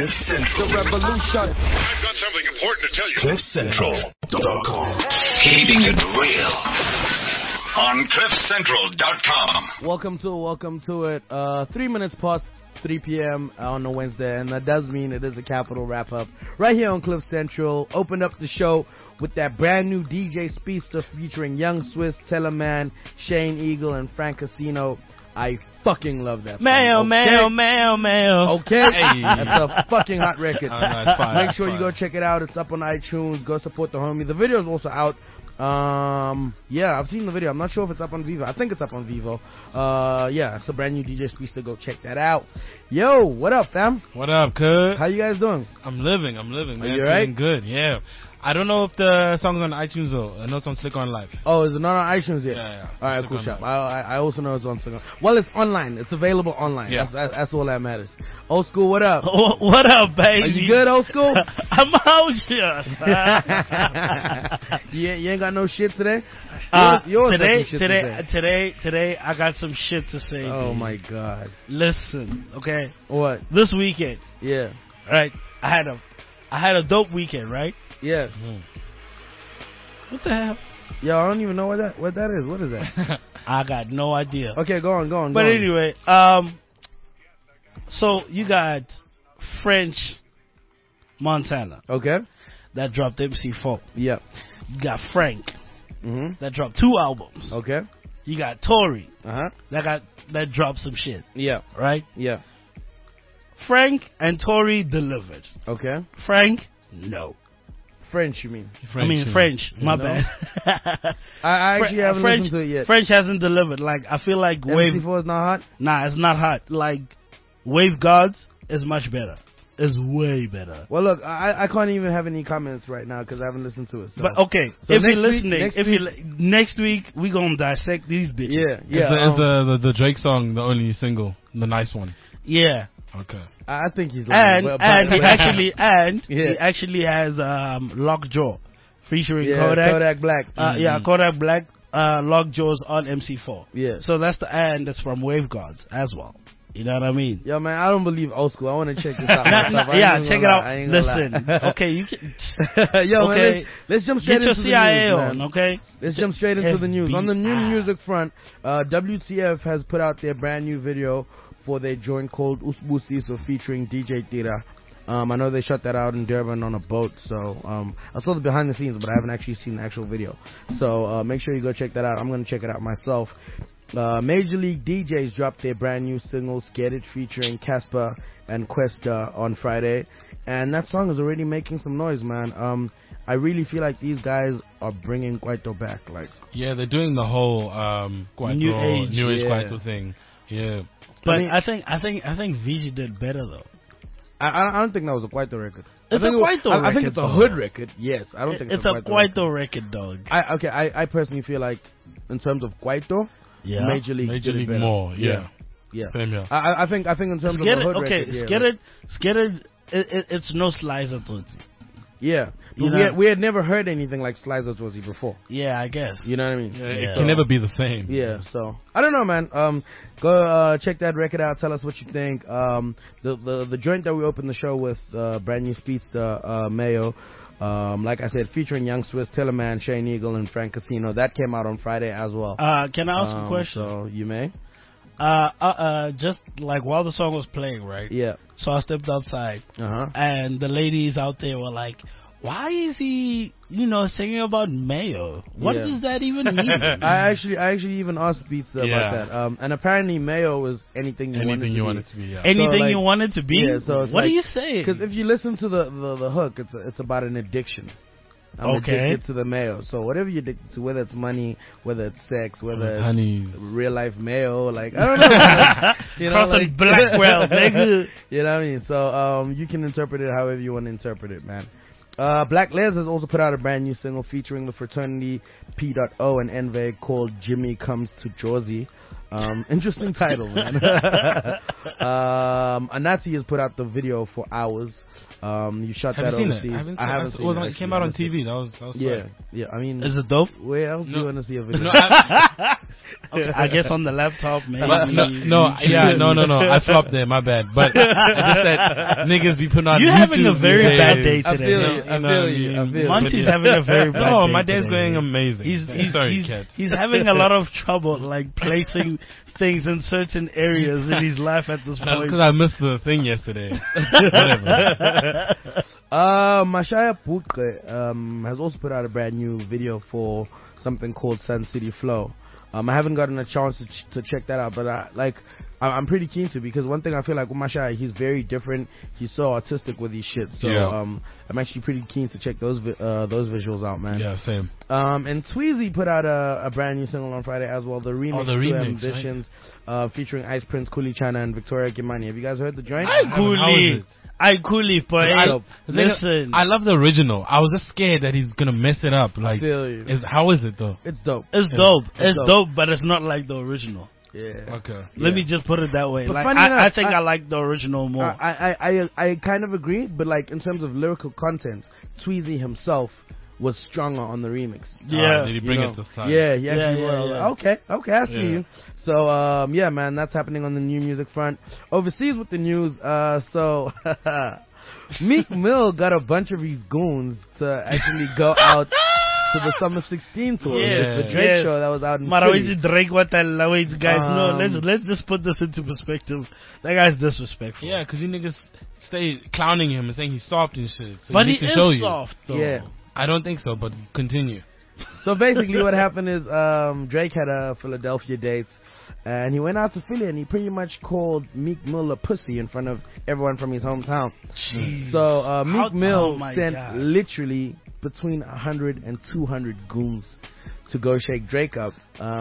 Cliff Central. The revolution. I've got something important to tell you. CliffCentral.com. Keeping it real on CliffCentral.com. Welcome to it. 3 minutes past 3 p.m. on a Wednesday, and that does mean it is a capital wrap-up right here on Cliff Central. Opened up the show with that brand new DJ Speedster featuring Young Swiss, Teleman, Shane Eagle, and Frank Casino. I fucking love that song. Mail. Okay? That's a fucking hot record. It's fine. Make sure you go check it out. It's up on iTunes. Go support the homie. The video is also out. Yeah, I've seen the video. I'm not sure if it's up on Vivo. I think it's up on Vivo. Yeah, it's a brand new DJ Speedster. Go check that out. Yo, what up, fam? What up, cuz? How you guys doing? I'm living, man. Are you alright? Feeling good, yeah. I don't know if the song's on iTunes though. I know it's on Slick On Live. Oh, is it not on iTunes yet? Yeah. Alright, cool shop. I also know it's on Slick On. Well, it's online. It's available online. Yeah. That's all that matters. Old School, what up? What up, baby? Are you good, Old School? I'm out here. You ain't got no shit today? Today, I got some shit to say. Oh baby. my God. Listen, okay. What? This weekend, Yeah. right? I had a dope weekend, right? Yeah. What the hell? Yo, I don't even know what that is. What is that? I got no idea. Okay, go on. But anyway, so you got French Montana. Okay. That dropped MC4. Yeah. You got Frank. Mm-hmm. That dropped 2 albums. Okay. You got Tory. Uh-huh. That dropped some shit. Yeah. Right? Yeah. Frank and Tory delivered. Okay. Frank, no. French, you mean? French. My No? bad. I actually haven't French, listened to it yet. French hasn't delivered. Like, I feel like MC4 is not hot? Nah, it's not hot. Like, Wave Gods is much better. It's way better. Well, look, I can't even have any comments right now because I haven't listened to it. So. But okay, So if you're next listening, next week we gonna dissect these bitches. Yeah. Is the Drake song the only single, the nice one? Yeah. Okay. I think he's lying. He actually has Lockjaw featuring Kodak Black. Kodak Black. Lockjaw's on MC4. Yeah. So that's the and that's from Wave Gods as well. You know what I mean? Yo, man, I don't believe Old School. I want to check this out. Check it out. Listen, okay, you can. Yo, okay. man, let's jump straight Get your into CIA the news, on, man. okay? Let's jump straight into the news. On the new FBI. music front, WTF has put out their brand new video for their joint called Usbusiso featuring DJ Tira. I know they shot that out in Durban on a boat, so I saw the behind the scenes, but I haven't actually seen the actual video. So make sure you go check that out. I'm going to check it out myself. Major League DJs dropped their brand new single Scared It featuring Casper and Questa on Friday, and that song is already making some noise, man. I really feel like these guys are bringing Kwaito back. Like, yeah, they're doing the whole Kwaito, New age Kwaito thing. Yeah. But I think VG did better though. I don't think that was a Kwaito record. It's a Kwaito record. I think it's a hood record. Yes, I don't think it's a Kwaito record, dog. I personally feel like in terms of Kwaito, yeah, Major League more. Yeah. Same here. I think in terms of the hood record, it's no Slicer Tootsie. Yeah, but we had never heard anything like Slicer Tootsie before. Yeah, I guess. You know what I mean? Yeah, it can never be the same. Yeah, so I don't know, man. Go check that record out. Tell us what you think. The joint that we opened the show with, brand new Speedster, Mayo. Like I said, featuring Young Swiss, Teleman, Shane Eagle, and Frank Casino. That came out on Friday as well. Can I ask a question? So you may. Just like while the song was playing, right? Yeah. So I stepped outside, and the ladies out there were like, "Why is he, singing about Mayo? What does that even mean?" I actually even asked Speedster about that. And apparently Mayo was anything you wanted to be. Yeah. Anything you wanted to be. Yeah. So it's what are you saying? Because if you listen to the hook, it's about an addiction. I'm addicted to the mayo. So whatever you're addicted to, whether it's money, whether it's sex, whether it's real life mayo, like I don't know. Crossing Blackwell, nigga. You know what I mean? So you can interpret it however you want to interpret it, man. Black Les has also put out a brand new single featuring the fraternity P.O and Envy called Jimmy Comes to Jersey. Interesting title, man. Anati has put out the video for Hours. You shot that overseas. I haven't seen it. It came out on TV. That was yeah. I mean, is it dope? Where else do you want to see a video? Okay, I guess on the laptop, maybe. No. I flopped there, my bad. But just that niggas be putting on You're having a very bad day I today. feel you. Monty's having a very bad day. No, my day's today. going amazing. He's having a lot of trouble, like placing things in certain areas in his life at this point. Because I missed the thing yesterday. Whatever. Mashaya Putke has also put out a brand new video for something called Sun City Flow. I haven't gotten a chance to check that out, but I'm pretty keen to, because one thing I feel like with Mashaya, he's very different. He's so artistic with his shit. So I'm actually pretty keen to check those visuals out, man. Yeah, same. And Tweezy put out a brand new single on Friday as well, the remix to Ambitions, right? Featuring Ice Prince, Kuli Chana, and Victoria Kimani. Have you guys heard the joint? I coolly, but listen, I love the original. I was just scared that he's gonna mess it up. Like, how is it though? It's dope. It's dope, but it's not like the original. Yeah. Okay. Let me just put it that way. But like, I think I like the original more. I kind of agree, but like in terms of lyrical content, Tweezy himself was stronger on the remix. Yeah. Did he bring it this time? Yeah, he actually was. Okay, I see you. So, yeah, man, that's happening on the new music front. Overseas with the news, so Meek Mill got a bunch of his goons to actually go out to the Summer 16 tour. Yes, the Drake show that was out in Philly. Drake, what the guys? No, let's just put this into perspective. That guy's disrespectful. Yeah, because you niggas stay clowning him and saying he's soft and shit. So but he he is soft, though. Yeah. I don't think so, but continue. So basically what happened is Drake had a Philadelphia date, and he went out to Philly and he pretty much called Meek Mill a pussy in front of everyone from his hometown. Jeez. So Meek Mill sent God. literally between 100 and 200 goons to go shake Drake up.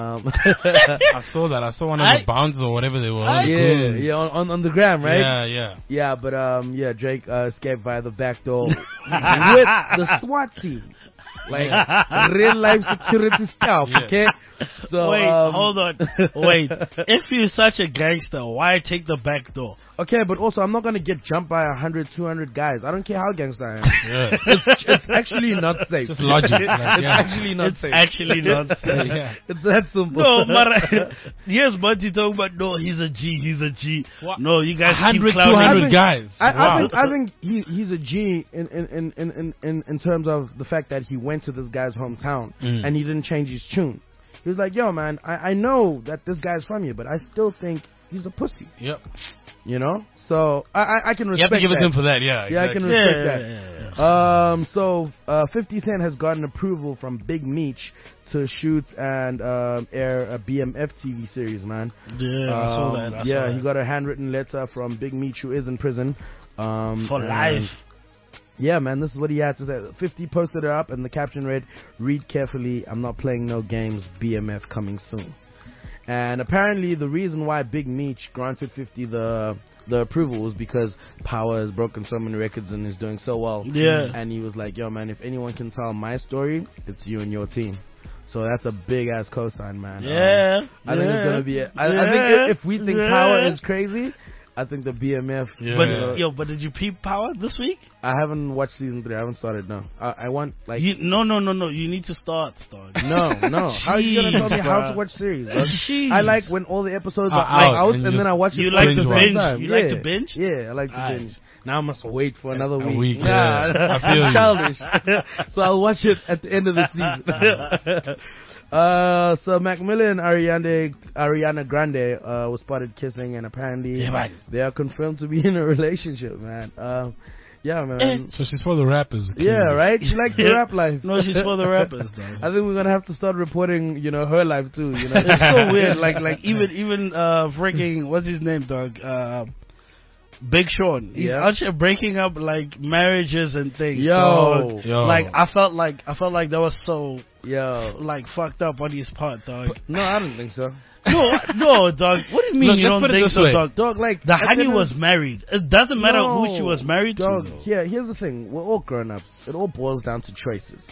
I saw that. I saw one of the bounces or whatever they were. On the gram, right? Yeah, but Drake escaped via the back door with the SWAT team. Like real life security stuff, okay? So wait, hold on. Wait. If you're such a gangster, why take the back door? Okay, but also I'm not gonna get jumped by 100, 200 guys. I don't care how gangster I am. It's actually not safe. Just logic. It's actually not safe. Actually not safe. It's that simple. No, but yes, but you talking about he's a G. What? No, you guys 100, 200 guys. I think he's a G in terms of the fact that he went to this guy's hometown and he didn't change his tune. He was like, yo, man, I know that this guy's from you, but I still think he's a pussy. Yep. You know? So, I can respect that. You have to give it to him for that, yeah. Yeah, exactly. I can respect that. So, 50 Cent has gotten approval from Big Meech to shoot and air a BMF TV series, man. Yeah, I saw that. He got a handwritten letter from Big Meech, who is in prison. For life. Yeah, man, this is what he had to say. 50 posted it up, and the caption read, "Read carefully, I'm not playing no games, BMF coming soon." And apparently the reason why Big Meech granted 50 the approval was because Power has broken so many records and is doing so well. Yeah. And he was like, yo, man, if anyone can tell my story, it's you and your team. So that's a big-ass cosign, man. Yeah. I think it's going to be... I think if we think Power is crazy... I think the BMF. Yeah. But did you peep Power this week? I haven't watched season 3. I haven't started. No, I want like. No. You need to start. No. How are you gonna tell me how to watch series? I like when all the episodes are out and then I watch it. You like to binge? Time. You like to binge? Yeah, I like to binge. Now I must wait for another week. Nah, I feel childish. So I'll watch it at the end of the season. So Mac Miller and Ariana Grande was spotted kissing, and apparently they are confirmed to be in a relationship, man. Yeah, man. So she's for the rappers. Yeah, right? She likes the rap life. No, she's for the rappers, though. I think we're gonna have to start reporting, her life too. It's so weird. Like even freaking what's his name, dog? Big Sean. He's out here breaking up like marriages and things. Yo. Like I felt like that was so like fucked up on his part, dog. No, I don't think so. No, dog. What do you mean you don't think so, dog? Dog, like the honey was married. It doesn't matter who she was married to. Yeah, here's the thing. We're all grown-ups. It all boils down to choices.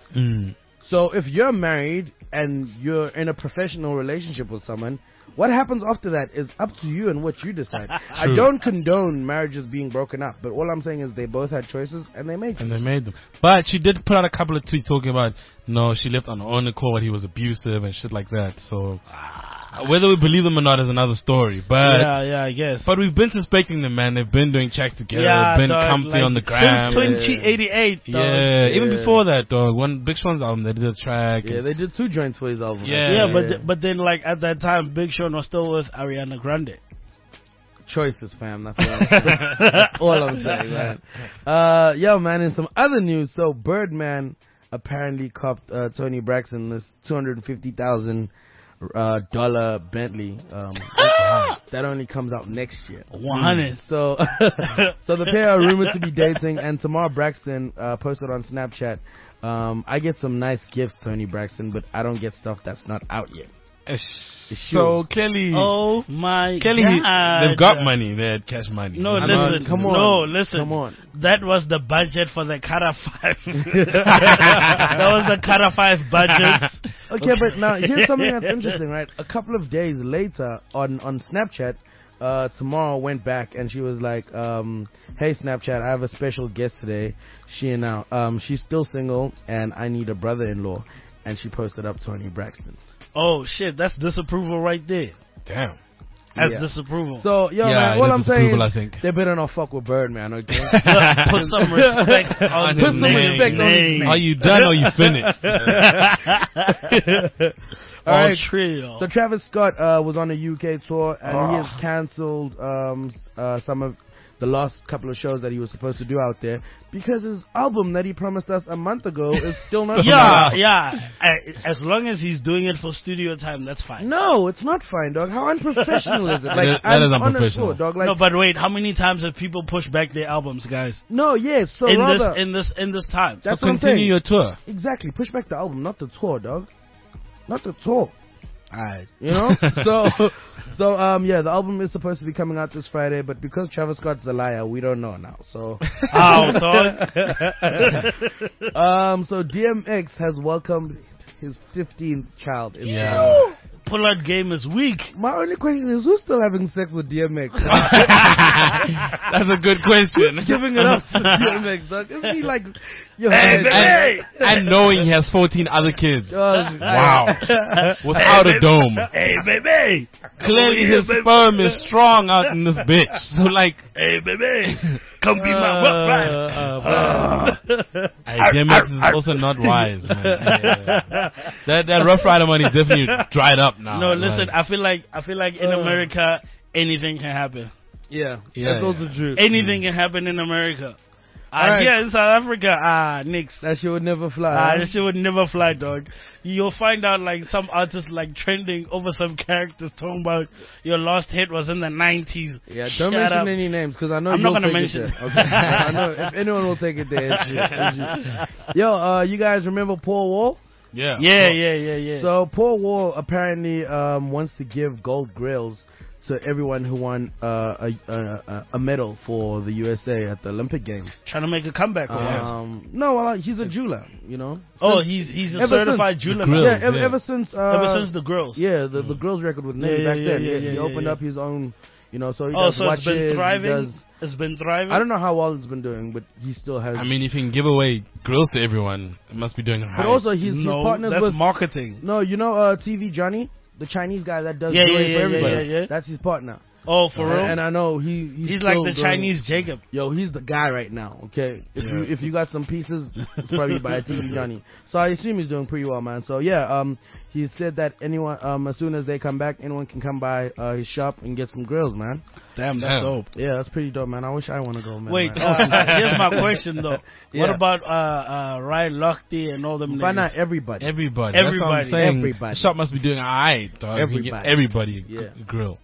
So if you're married and you're in a professional relationship with someone, what happens after that is up to you and what you decide. I don't condone marriages being broken up, but all I'm saying is they both had choices and they made them. But she did put out a couple of tweets talking about, no, she left on her own accord, he was abusive and shit like that. So Whether we believe them or not is another story. But I guess. But we've been suspecting them, man. They've been doing tracks together. They've been comfy on the gram. Since 2088. Yeah, even before that, dog. One Big Sean's album, they did a track. Yeah, they did 2 joints for his album. But then like at that time, Big Sean was still with Ariana Grande. Choices, fam. That's all I'm saying, man. Yo, man. In some other news, so Birdman apparently copped Tony Braxton this $250,000 Bentley. That only comes out next year. 100. So the pair are rumored to be dating, and Tamar Braxton posted on Snapchat, I get some nice gifts, Tony Braxton, but I don't get stuff that's not out yet. So clearly, oh my God, they've got money. They had cash money. No, listen, come on. That was the budget for the Cara 5. That was the Cara 5 budget. Okay, but now here's something that's interesting, right? A couple of days later on Snapchat, Tamara went back and she was like, hey Snapchat, I have a special guest today. She's still single and I need a brother-in-law. And she posted up Tony Braxton. Oh shit, that's disapproval right there. Damn. That's disapproval. So, man, all I'm saying is they better not fuck with Birdman, okay? Put some respect on his name. Are you done or you finished? All right. Trio. So Travis Scott was on a UK tour and he has cancelled some of the last couple of shows that he was supposed to do out there because his album that he promised us a month ago is still not as long as he's doing it for studio time, that's fine. No, it's not fine, dog. How unprofessional is it? Like, that is unprofessional. Tour, dog. Like, no, but wait, how many times have people pushed back their albums, guys? No, yes. So in this time. That's so continue your tour. Exactly. Push back the album, not the tour, dog. Not the tour. Alright. You know? So the album is supposed to be coming out this Friday, but because Travis Scott's a liar, we don't know now. So so DMX has welcomed his 15th child. Pull-out game is weak. My only question is, who's still having sex with DMX? That's a good question. Who's giving it up to DMX, dog? Isn't he like... and knowing he has 14 other kids. Wow. Without a dome. Hey, baby. Clearly his sperm is strong out in this bitch. So like, hey, baby. Come be my rough rider. DMX is also not wise, man. That Rough Rider money definitely dried up now. No, listen, I feel like in America, anything can happen. Yeah, that's also true. Anything can happen in America. Yeah, in South Africa, nix. That shit would never fly. That shit would never fly, dog. You'll find out like some artists like trending over some characters talking about your last hit was in the 90s. Yeah, don't mention any names because I know I'm not gonna mention. Okay, I know if anyone will take it there, it's you. Yo, you guys remember Paul Wall? Yeah. Yeah. So Paul Wall apparently wants to give gold grills to everyone who won a medal for the USA at the Olympic Games. Trying to make a comeback. No, well, he's a jeweler, you know. He's a certified jeweler. Ever since the girls. Yeah, the girls record with Nelly back then. He opened up his own, you know, so he does watches. It's been thriving. It's been thriving. I don't know how well it's been doing, but he still has. I mean, if he can give away grills to everyone, it must be doing right. But also, his partners that's marketing. No, you know, TV Johnny. The Chinese guy that does jewelry for everybody. Yeah. That's his partner. Oh, for real? And I know he's like the Chinese Jacob. Yo, he's the guy right now, okay? If you got some pieces, it's probably by TV Johnny. So I assume he's doing pretty well, man. So yeah, he said that anyone, as soon as they come back, anyone can come by his shop and get some grills, man. Damn, that's dope. Yeah, that's pretty dope, man. I wish I want to go, man. Wait, here's my question though. What about Ryan Lochte and all them? Why not everybody? Everybody. That's what I'm saying. Everybody. The shop must be doing alright, dog. Everybody a grill.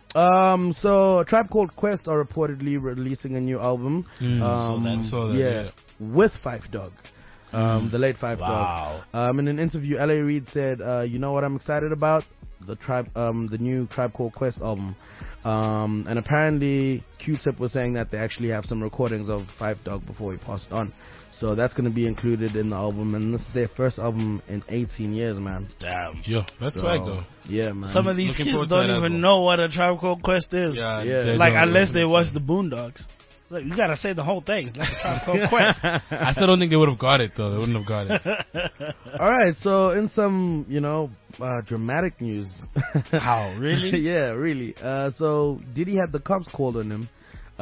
So a Tribe Called Quest are reportedly releasing a new album. Saw that, with Phife Dawg. The late Phife Dawg. In an interview, L.A. Reid said, "You know what I'm excited about? The new Tribe Called Quest album." And apparently, Q-Tip was saying that they actually have some recordings of Phife Dawg before he passed on. So that's going to be included in the album, and this is their first album in 18 years, man. Damn. Yeah, that's swag though. Yeah, man. Some of these kids don't even know what a Tribe Called Quest is. Yeah. Like, unless they watch the Boondocks. Look, you gotta say the whole thing. It's like a Tribe Called Quest. I still don't think they would have got it though. They wouldn't have got it. All right, so in some, dramatic news. How, really? Yeah, really. So Diddy had the cops called on him.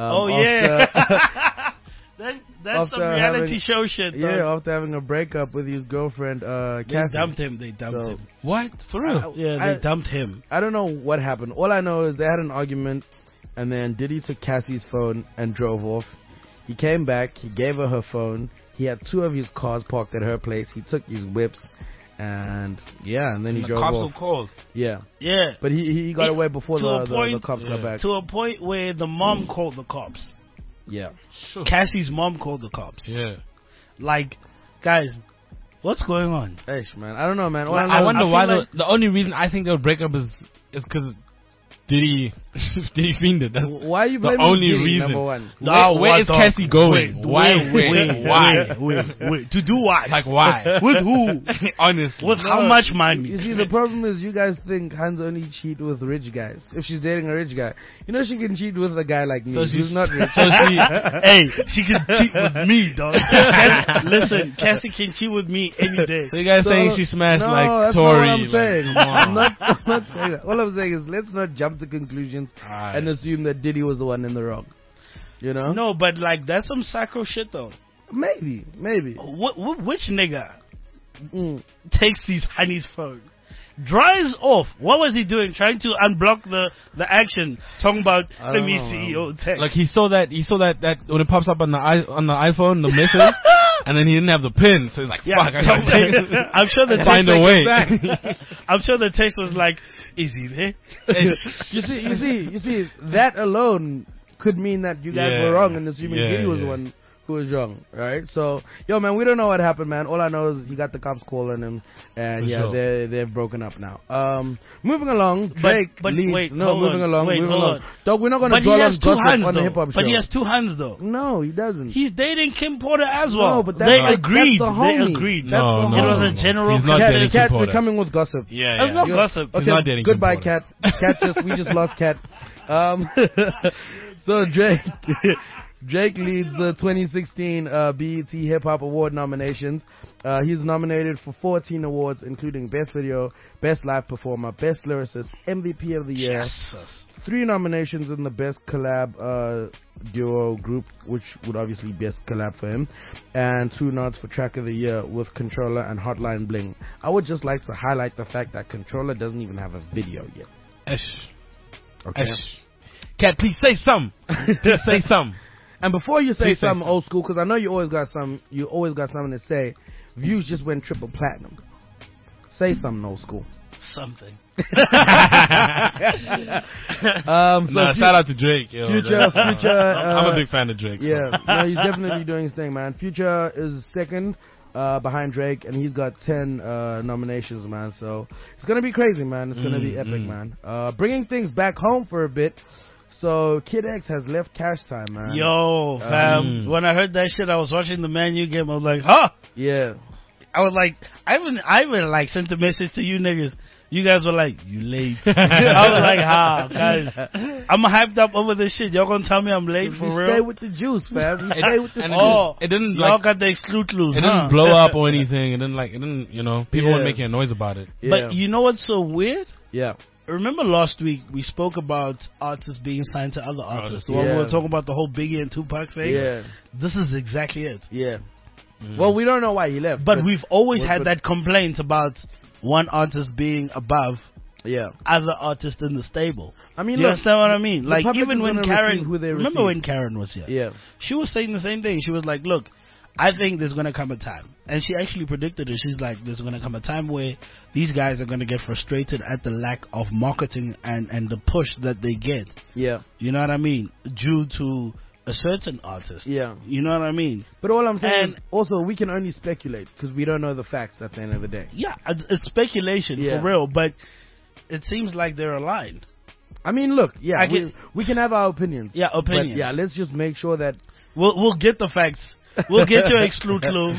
That's some reality show shit. Though. Yeah, after having a breakup with his girlfriend, Cassie. They dumped him. What? For real? They dumped him. I don't know what happened. All I know is they had an argument, and then Diddy took Cassie's phone and drove off. He came back. He gave her her phone. He had 2 of his cars parked at her place. He took his whips, and then he drove off. The cops were called. Yeah. Yeah. But he got away before the cops got back. To a point where the mom called the cops. Yeah. Sure. Cassie's mom called the cops. Yeah. Like, guys, what's going on? Eish, man. I don't know, man. I wonder why the only reason I think they'll break up is because Diddy fiended. That's why are you blaming the only Diddy, reason? Number one? Where is Cassie going? Why? To do what? Like why? With who? Honestly. With how much money? You see, the problem is you guys think Hans only cheat with rich guys. If she's dating a rich guy, she can cheat with a guy like me who's not rich. She can cheat with me, dog. Listen, Cassie can cheat with me any day. So you guys saying she smashed like Tory? That's not what I'm saying. I'm not saying that. All I'm saying is let's not jump to conclusions and assume that Diddy was the one in the wrong. No, but like that's some psycho shit though. Maybe. Which nigga takes his honey's phone, drives off? What was he doing? Trying to unblock the action. Talking about let me see your text. Like he saw that when it pops up on the iPhone, the message, and then he didn't have the pin, so he's like, "Fuck, I gotta take it." I'm sure the find a way. I'm sure the text was like, "Is he there?" You see, that alone could mean that you guys were wrong in assuming Diddy was the one who was wrong, right? So, man, we don't know what happened, man. All I know is he got the cops calling him, and they've broken up now. Moving along, Drake leads. Moving along. Dog, we're not going to dwell on gossip on the hip hop show. But he has 2 hands, though. No, he doesn't. He's dating Kim Porter as well. No, but they agreed. That's the homie. They agreed. That's the homie. It was a general. He's not dating Kim Porter. We're coming with gossip. That's not gossip. Okay, he's not dating goodbye, Kim Porter. Cat. We just lost Cat. So Drake leads the 2016 BET Hip Hop Award nominations. He's nominated for 14 awards, including Best Video, Best Live Performer, Best Lyricist, MVP of the Year. Jesus. 3 nominations in the Best Collab Duo Group, which would obviously Best Collab for him, and 2 nods for Track of the Year with Controller and Hotline Bling. I would just like to highlight the fact that Controller doesn't even have a video yet. Okay. Cat, please say something. Please say something. And before you say something old school, because I know you always got something to say. Views just went triple platinum. Say something old school. Something. Shout out to Drake. Future. I'm a big fan of Drake. Yeah, no, he's definitely doing his thing, man. Future is second behind Drake, and he's got 10 nominations, man. So it's gonna be crazy, man. It's gonna be epic, man. Bringing things back home for a bit. So Kid X has left Cash Time, man. Yo, fam. When I heard that shit, I was watching the Man U game. I was like, huh? Yeah. I was like, I even like sent a message to you niggas. You guys were like, you late. I was like, how? Guys, I'm hyped up over this shit. Y'all gonna tell me I'm late for real? Stay with the juice, fam. You stay with the it didn't y'all got the exclude loose. It didn't blow up or anything. It didn't, people weren't making a noise about it. Yeah. But you know what's so weird? Yeah. Remember last week we spoke about artists being signed to other artists. When we were talking about the whole Biggie and Tupac thing. Yeah. This is exactly it. Yeah. Well, we don't know why he left. But we've always had that complaint about one artist being above other artists in the stable. I mean, you understand what I mean? Like, even when Karen, remember when Karen was here? Yeah. She was saying the same thing. She was like, look, I think there's going to come a time. And she actually predicted it. She's like, there's going to come a time where these guys are going to get frustrated at the lack of marketing and the push that they get. Yeah. You know what I mean? Due to a certain artist. Yeah. You know what I mean? But all I'm saying is also we can only speculate because we don't know the facts at the end of the day. Yeah, it's speculation for real, but it seems like they're aligned. I mean, look, we can have our opinions. Yeah, opinions. But yeah, let's just make sure that we'll get the facts. We'll get your exclude clue.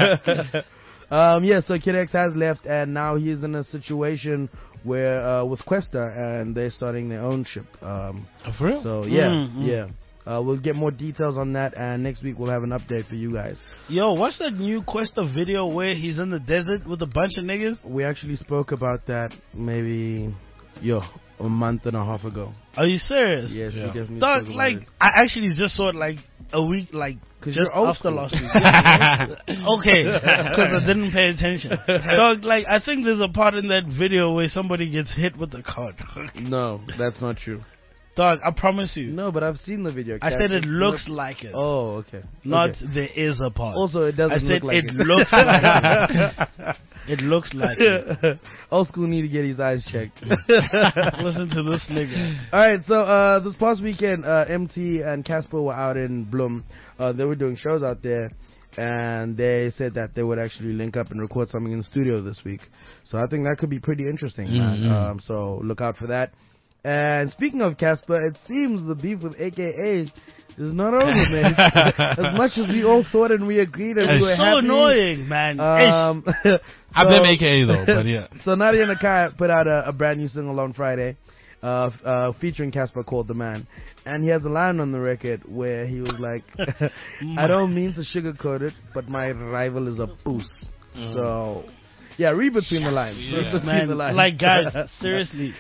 So Kid X has left, and now he's in a situation where with Questa, and they're starting their own ship. For real? So yeah. We'll get more details on that, and next week we'll have an update for you guys. Yo, what's that new Questa video where he's in the desert with a bunch of niggas? We actually spoke about that maybe, a month and a half ago. Are you serious? Yes, we definitely Dog, spoke about like, it. I actually just saw it like a week, like, just after last week. Okay, because I didn't pay attention. Dog, like, I think there's a part in that video where somebody gets hit with a car. No, that's not true. Dog, I promise you. No, but I've seen the video. I said it looks like it. Oh, okay. Not there is a part. Also, it doesn't look like it. I said it looks like it. It looks like it. Old school need to get his eyes checked. Listen to this nigga. Alright, so this past weekend, MT and Casper were out in Bloem. They were doing shows out there, and they said that they would actually link up and record something in the studio this week. So I think that could be pretty interesting, man. So look out for that. And speaking of Casper, it seems the beef with AKA is not over, man. As much as we all thought and we agreed and we were so happy. Annoying, man. I blame AKA though, but yeah. So Nadia Nakai put out a brand new single on Friday, featuring Casper called The Man. And he has a line on the record where he was like, I don't mean to sugarcoat it, but my rival is a boost. So, yeah, read between the lines. Yeah. Man, the lines. Like, guys, seriously.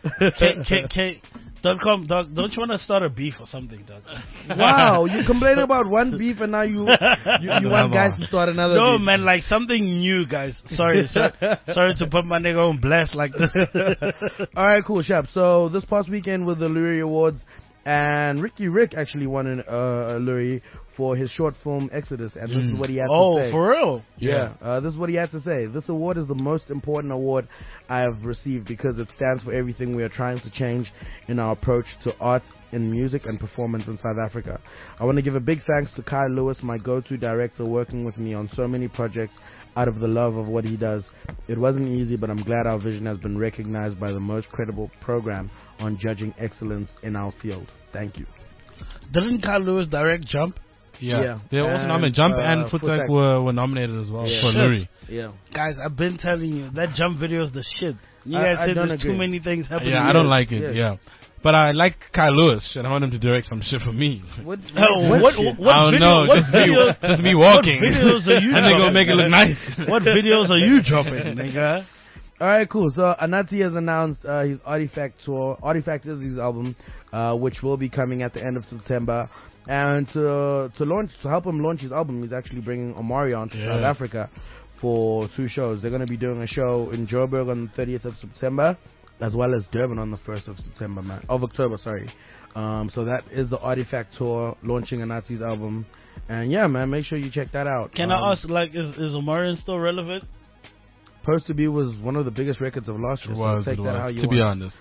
.com, dog, don't you want to start a beef or something, dog? Wow, you complain about one beef and now you want guys to start another beef. No, man, like something new, guys. Sorry to put my nigga on blast like this. Alright, cool, Shab. So this past weekend with the Lurie Awards, and Ricky Rick actually won a Lurie for his short film Exodus, and this is what he had to say. Oh, for real? Yeah. This is what he had to say. This award is the most important award I have received because it stands for everything we are trying to change in our approach to art in music and performance in South Africa. I want to give a big thanks to Kai Lewis, my go-to director, working with me on so many projects out of the love of what he does. It wasn't easy, but I'm glad our vision has been recognized by the most credible program on judging excellence in our field. Thank you. Didn't Kai Lewis direct Jump? Yeah. They also nominated Jump and Footsec were nominated as well for Lurie. Yeah. Guys, I've been telling you, that Jump video is the shit. You guys said there's too many things happening. Yeah, I don't like it. Yeah. But I like Kai Lewis. I want him to direct some shit for me. What I don't know. Just me walking. What videos are you and they're going to make it look nice. What videos are you dropping, nigga? Alright, cool. So Anati has announced his Artifact tour. Artifact is his album, which will be coming at the end of September. And to help him launch his album, he's actually bringing Omarion to South Africa for 2 shows. They're going to be doing a show in Joburg on the 30th of September, as well as Durban on the 1st of October, sorry. So that is the Artifact tour, launching Anati's album. And yeah, man, make sure you check that out. Can I ask, like, is Omarion still relevant? Supposed to be was one of the biggest records of last year. So take that how you want. To be honest.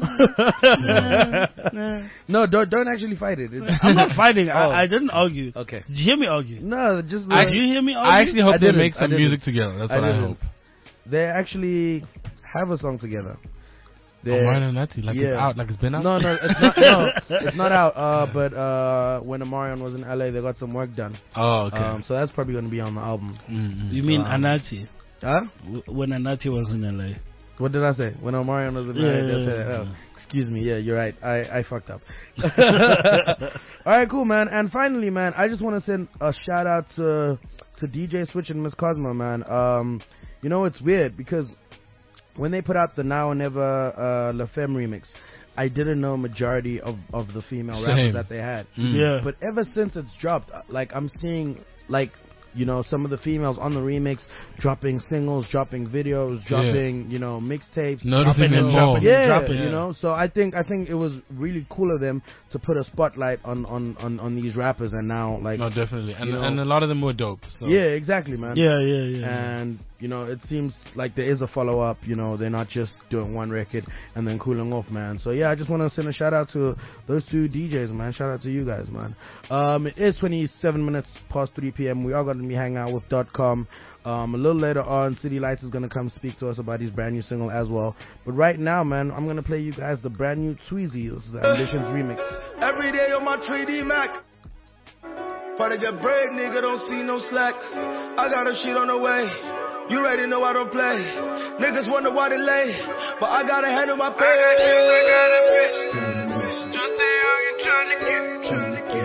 No, don't actually fight it. I'm not fighting. I didn't argue. Okay. Did you hear me argue? No, just. Did you hear me argue? I actually hope they make some music together. That's what I hope. They actually have a song together. Omarion and Nati, like it's out, like it's been out. No, it's not. No, it's not out. But when Omarion was in LA, they got some work done. Oh, okay. So that's probably going to be on the album. Mm-hmm. You mean Anati? Huh? When Anati was in LA. What did I say? When Omarion was in LA, excuse me. Yeah, you're right. I fucked up. Alright, cool, man. And finally, man, I just want to send a shout out to DJ Switch and Miss Cosmo, man. You know, it's weird because when they put out the Now or Never La Femme remix, I didn't know majority of the female rappers that they had. Yeah. But ever since it's dropped, like, I'm seeing, like, you know, some of the females on the remix dropping singles, dropping videos, dropping, you know, mixtapes. Noticing them more. You know, so I think it was really cool of them to put a spotlight on these rappers, and now, like... No, definitely. And a lot of them were dope. So. Yeah, exactly, man. Yeah. And, you know, it seems like there is a follow-up, you know, they're not just doing one record and then cooling off, man. So, yeah, I just want to send a shout-out to those 2 DJs, man. Shout-out to you guys, man. It is 27 minutes past 3 p.m. We are going to be hanging out with .com. A little later on, City Lights is going to come speak to us about his brand new single as well. But right now, man, I'm going to play you guys the brand new Tweezy. This is the Ambitions remix. Every day on my 3D Mac. Part of your bread, nigga, don't see no slack. I got a shit on the way. You already know I don't play. Niggas wonder why they lay, but I gotta handle my pay.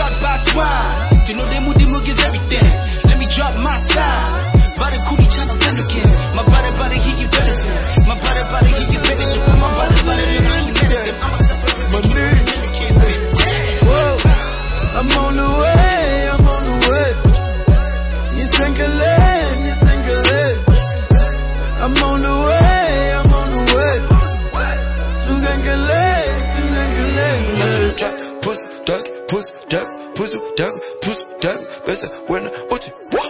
shot by squad. You know they moody is everything. Let me drop my time. Body coolie channel send again. My body he you better than. My body he you better than. My body I ain't better than. I'm a separate. My nigga. Whoa, I'm on the way. I'm on the way. You think a leg, you think a leg. I'm on the way. I'm on the way. You think a leg, you think a leg. Push, duck, push, duck, push, duck, push, duck. Better when what you what.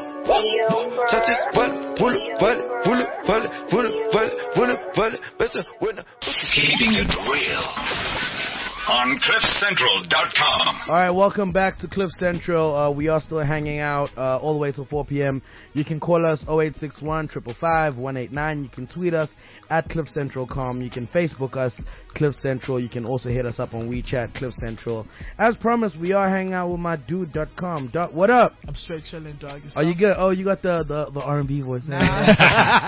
Keeping it real on CliffCentral.com. All right, welcome back to Cliff Central. We are still hanging out all the way till 4 p.m. You can call us 0861 555 189. You can tweet us at CliffCentral.com. You can Facebook us, Cliff Central. You can also hit us up on WeChat, Cliff Central. As promised, we are hanging out with my dude.com. What up? I'm straight chilling, dog. Are you good? Oh, you got the R&B voice. Nah. It's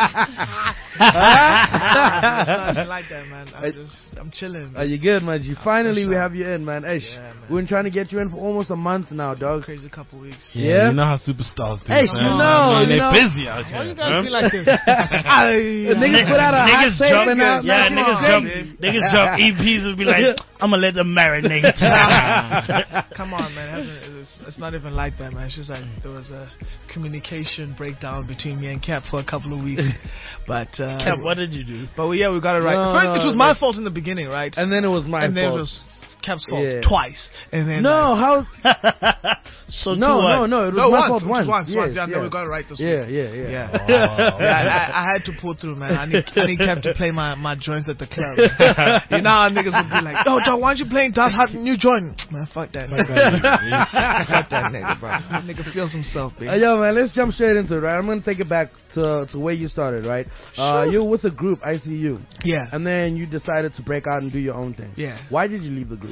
not like that, man. I'm chilling. Man. Are you good, man? Finally, we have you in, man. Hey, we've been trying to get you in for almost a month now, dog. Crazy couple weeks. Yeah? You know how superstars do. Hey, they're busy out here. Why you guys be like this? Niggas put out a hot tape and now niggas drop EPs and be like, I'm gonna let them marinate. Come on, man. It's not even like that, man. It's just like there was a communication breakdown between me and Cap for a couple of weeks. But Cap, what did you do? But we got it right. First, it was my fault in the beginning, right? And then it was my fault. And then it was Cap's fault twice. And then how's so it was my fault once. Yeah, then we got it right this week. Yeah. Wow. I had to pull through, man. I need Cap to play my joints at the club. You know how niggas would be like, yo, dog, why aren't you playing Das Hot new joint? Man, fuck that nigga. Fuck that nigga, bro. That nigga feels himself, baby. Yo, man, let's jump straight into it, right? I'm gonna take it back to where you started, right? Sure. You were with a group, ICU. Yeah. And then you decided to break out and do your own thing. Yeah. Why did you leave the group?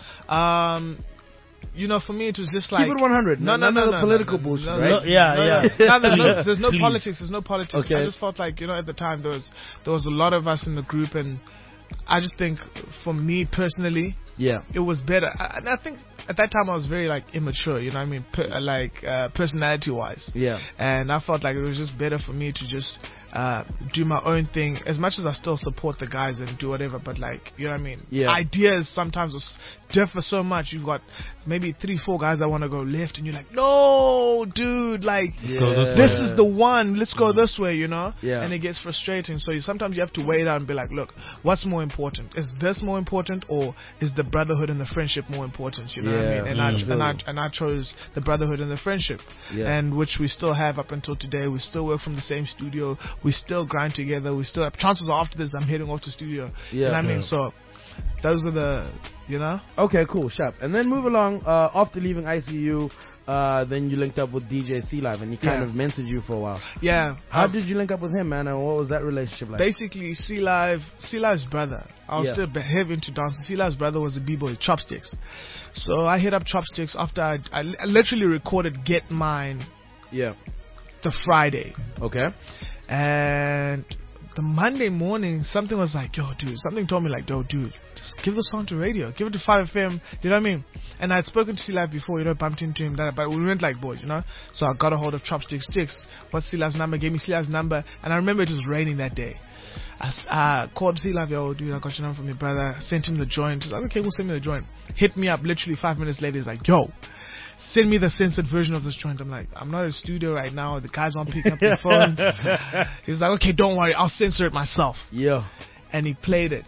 You know, for me, it was just like... Keep it 100. No, the political bullshit, right? There's no politics. There's no politics. Okay. I just felt like, at the time, there was a lot of us in the group, and I just think, for me personally, it was better. And I think at that time I was very immature, you know what I mean, personality-wise. Yeah. And I felt like it was just better for me to just do my own thing, as much as I still support the guys and do whatever, but you know what I mean? Yeah. Ideas sometimes differ so much. You've got maybe 3-4 guys that want to go left, and you're like, no, dude, this is the one, let's go this way, you know? Yeah. And it gets frustrating, so sometimes you have to weigh it out and be like, look, what's more important? Is this more important, or is the brotherhood and the friendship more important, you know what I mean? And I chose the brotherhood and the friendship, and which we still have up until today. We still work from the same studio. We still grind together. We still have chances after this. I'm heading off to studio. You know what I mean? So those are Okay, cool, sharp. And then move along. After leaving ICU, then you linked up with DJ C-Live, and he kind of mentored you for a while. Yeah. How did you link up with him, man? And what was that relationship like? Basically, C-Live's brother. I was still heavy into dancing. C-Live's brother was a b-boy, Chopsticks. So I hit up Chopsticks after I literally recorded Get Mine. Yeah. The Friday. Okay. And the Monday morning, something was like, yo, dude, something told me yo, dude, just give the song to radio, give it to 5FM, you know what I mean? And I had spoken to C-Live before, bumped into him, but we went like boys, So I got a hold of Chopsticks. What's C-Live's number? Gave me C-Live's number, and I remember it was raining that day. I called C-Live, yo, dude, I got your number from your brother, sent him the joint. He's like, okay, we'll send me the joint. Hit me up literally 5 minutes later, he's like, yo, send me the censored version of this joint. I'm like, I'm not in the studio right now. The guys aren't picking up their phones. He's like, okay, don't worry. I'll censor it myself. Yeah. And he played it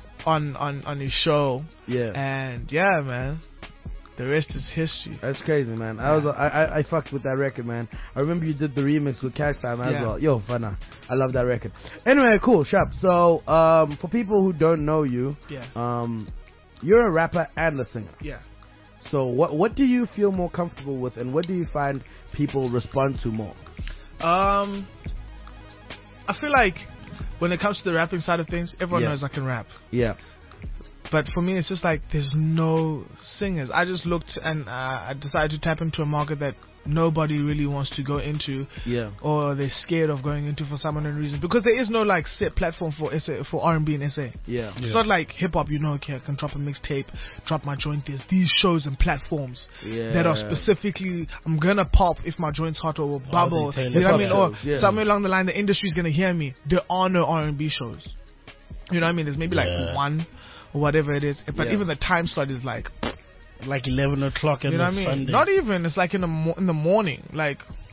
on his show. Yeah. And yeah, man, the rest is history. That's crazy, man. I fucked with that record, man. I remember you did the remix with Cash Time as well. Yo, Fana, I love that record. Anyway, cool, sharp. So, for people who don't know you, you're a rapper and a singer. Yeah. So what do you feel more comfortable with, and what do you find people respond to more? I feel like when it comes to the rapping side of things, everyone knows I can rap. Yeah. But for me, it's just like there's no singers. I just looked and I decided to tap into a market that nobody really wants to go into, or they're scared of going into for some unknown reason, because there is no like set platform for R&B in SA. It's not like hip hop. Okay, I can drop a mixtape, drop my joint. There's these shows and platforms that are specifically, I'm gonna pop if my joint's hot or bubble. You know what I mean? Or somewhere along the line, the industry's gonna hear me. There are no R&B shows. You know what I mean? There's maybe like one or whatever it is, but even the time slot is like 11 o'clock on Sunday. Mean? Not even. It's like in the morning, like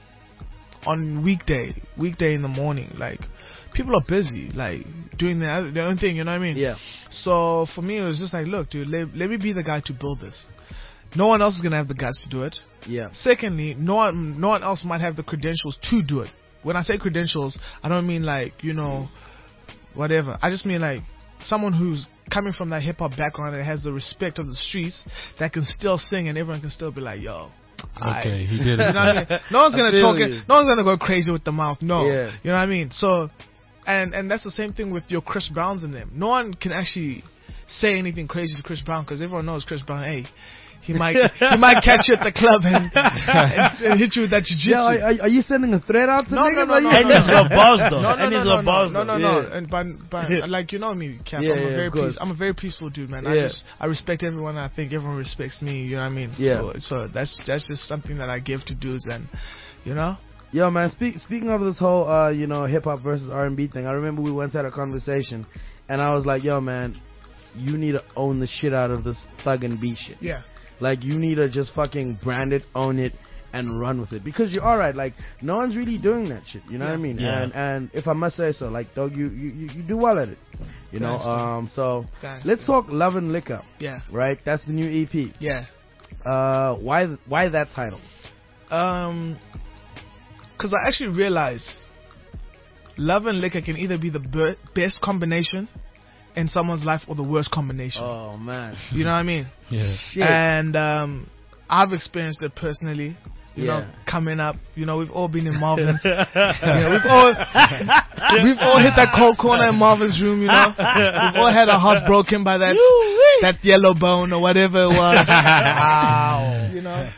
on weekday in the morning. Like people are busy, like doing their own thing. You know what I mean? So for me, it was just like, look, dude, let me be the guy to build this. No one else is gonna have the guts to do it. Secondly, no one else might have the credentials to do it. When I say credentials, I don't mean like whatever. I just mean like someone who's coming from that hip hop background and has the respect of the streets, that can still sing and everyone can still be like, yo, okay, he did it. You know what I mean? No one's gonna talk it. No one's gonna go crazy with the mouth. No, you know what I mean. So, and that's the same thing with your Chris Browns and them. No one can actually say anything crazy to Chris Brown because everyone knows Chris Brown. Hey, he might catch you at the club and hit you with that jiu-jitsu. Yeah, are you sending a threat out to niggas? No. And he's got bars though. No. And but like, you know me, Cap. I'm a very peaceful dude, man. I respect everyone. I think everyone respects me. You know what I mean? So that's just something that I give to dudes, and you know. Yo, man. Speaking of this whole hip hop versus R&B thing, I remember we once had a conversation, and I was like, yo, man, you need to own the shit out of this thug and beat shit. Like, you need to just fucking brand it, own it, and run with it. Because you're alright, like, no one's really doing that shit, you know what I mean? And if I must say so, like, dog, you do well at it. You know, so let's talk Love and Liquor. Right? That's the new EP. Why that title? Because I actually realized Love and Liquor can either be the best combination in someone's life or the worst combination. Oh man, you know what I mean? Shit. And I've experienced it personally. You know, coming up, we've all been in Marvin's. We've all hit that cold corner in Marvin's room. We've all had our hearts broken by that yellow bone or whatever it was. Wow.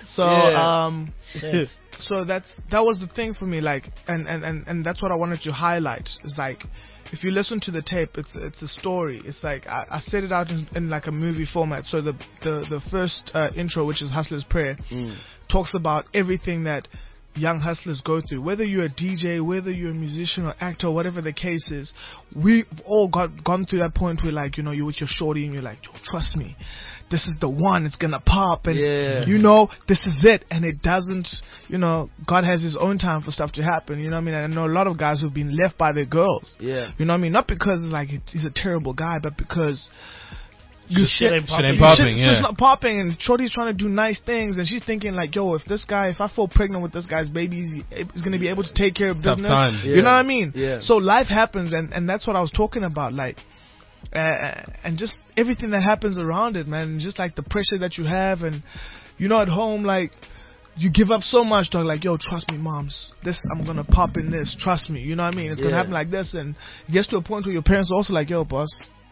So that was the thing for me. Like, and that's what I wanted to highlight. It's like, if you listen to the tape, it's a story. It's like I set it out in like a movie format. So the first intro, which is Hustler's Prayer, talks about everything that young hustlers go through. Whether you're a DJ, whether you're a musician or actor, whatever the case is, we've all gone through that point where, like, you're with your shorty and you're like, yo, trust me, this is the one, it's gonna pop, and this is it, and it doesn't. God has his own time for stuff to happen. You know what I mean? And I know a lot of guys who've been left by their girls. You know what I mean? Not because like he's a terrible guy, but because shit ain't popping. Shit's not popping, and shorty's trying to do nice things, and she's thinking like, yo, if I fall pregnant with this guy's baby, he's gonna be able to take care of business. You know what I mean? So life happens, and that's what I was talking about, like. And just everything that happens around it, man, and just like the pressure that you have, and at home, like, you give up so much, dog, like, yo, trust me, moms, I'm gonna pop in this, trust me, you know what I mean, it's gonna happen like this, and it gets to a point where your parents are also like, yo, boss,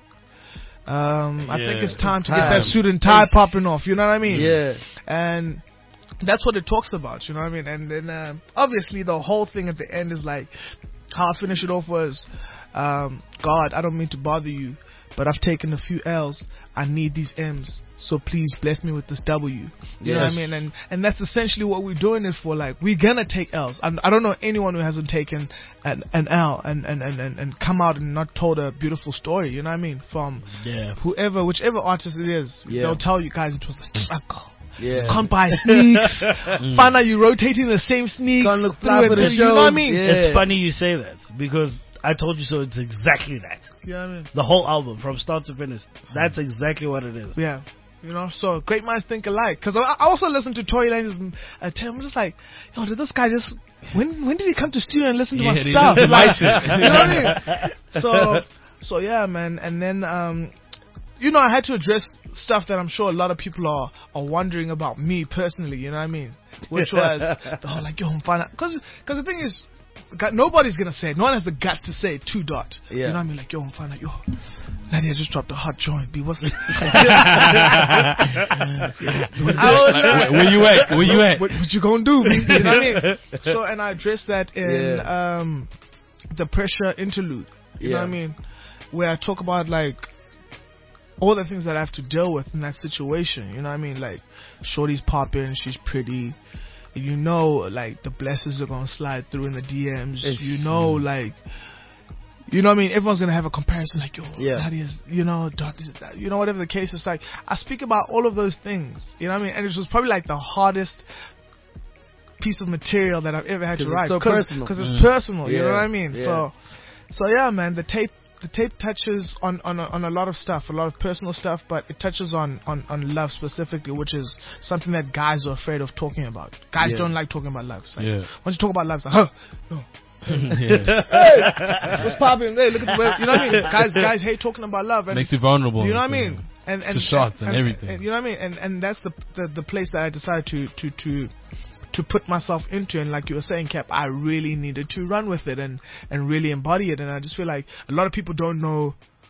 I think it's time to get that suit and tie popping off, you know what I mean? And that's what it talks about, you know what I mean? And then obviously the whole thing at the end is like, how I finish it off was, God, I don't mean to bother you, but I've taken a few L's. I need these M's, so please bless me with this W. You know what I mean? And that's essentially what we're doing it for. Like, we're gonna take L's. I don't know anyone who hasn't taken an L and come out and not told a beautiful story. You know what I mean? From whichever artist it is, they'll tell you guys it was a struggle. Can't buy sneaks. Find out you're rotating the same sneaks. Can't look fly for the show. You know what I mean? It's funny you say that, because I told you so. It's exactly that. Yeah, I mean, the whole album from start to finish. That's exactly what it is. Yeah, so great minds think alike. Because I also listened to Tory Lanez's tape. I'm just like, yo, did this guy just when did he come to studio and listen to my stuff? Like, you know what I mean? So yeah, man. And then I had to address stuff that I'm sure a lot of people are wondering about me personally. You know what I mean? Which was like, yo, I'm fine. Because the thing is, nobody's gonna say it. No one has the guts to say it to Dot. Yeah. You know what I mean? Like, yo, I'm fine. Like, yo, Nadia just dropped a hot joint. B, what's Where you at? Where you at? What you gonna do? B? You know what I mean? So, and I addressed that in the pressure interlude. You know what I mean? Where I talk about like all the things that I have to deal with in that situation. You know what I mean? Like, shorty's popping, she's pretty. You know, like, the blessings are gonna slide through in the DMs. You know, like, you know what I mean? Everyone's gonna have a comparison, like, yo, Nadia's, you know, Dot, you know, whatever the case. It's like, I speak about all of those things. You know what I mean? And it was probably like the hardest piece of material that I've ever had to write. Because it's personal. You know what I mean? So yeah, man, the tape touches on a lot of stuff, a lot of personal stuff, but it touches on love specifically, which is something that guys are afraid of talking about. Guys don't like talking about love. It's like, once you talk about love, it's like, no. Hey, what's popping? Hey, look at the way. You know what I mean? Guys hate talking about love. And makes you vulnerable. You know what I mean? And to shots and everything. And, you know what I mean? And that's the place that I decided to put myself into. And like you were saying, Cap, I really needed to run with it and really embody it. And I just feel like a lot of people don't know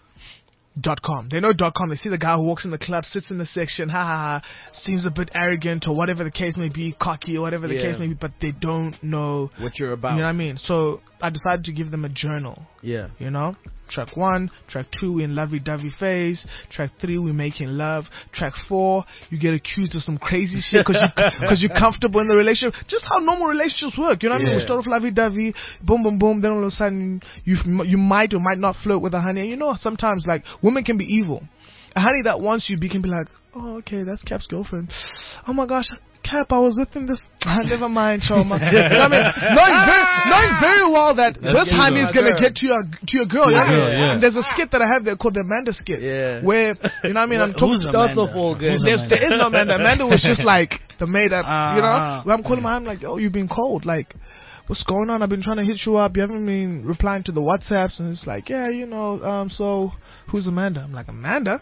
.com. They know .com. They see the guy who walks in the club, sits in the section, seems a bit arrogant or whatever the case may be, cocky or whatever the case may be, but they don't know what you're about. You know what I mean? So I decided to give them a journal. Yeah. You know? Track 1, track 2, we in lovey-dovey phase. Track 3, we making love. Track 4, you get accused of some crazy shit because you're comfortable in the relationship. Just how normal relationships work. You know what I mean? We start off lovey-dovey, boom, boom, boom. Then all of a sudden, you might or might not flirt with a honey. And you know, sometimes, like, women can be evil. A honey that wants you can be like, oh, okay, that's Cap's girlfriend. Oh my gosh, Cap, I was with him this. Never mind, Choma. You know what I mean? Knowing very well that this honey is gonna get to your girl. You know what I mean? And there's a skit that I have there called the Amanda skit. Yeah. Where, you know what I mean? I'm talking starts off all good. There is no Amanda. Amanda was just like the maid up. You know? Where I'm calling her, I'm like, oh, you've been cold. Like, what's going on? I've been trying to hit you up. You haven't been replying to the WhatsApps. And it's like, yeah, you know, so who's Amanda? I'm like, Amanda?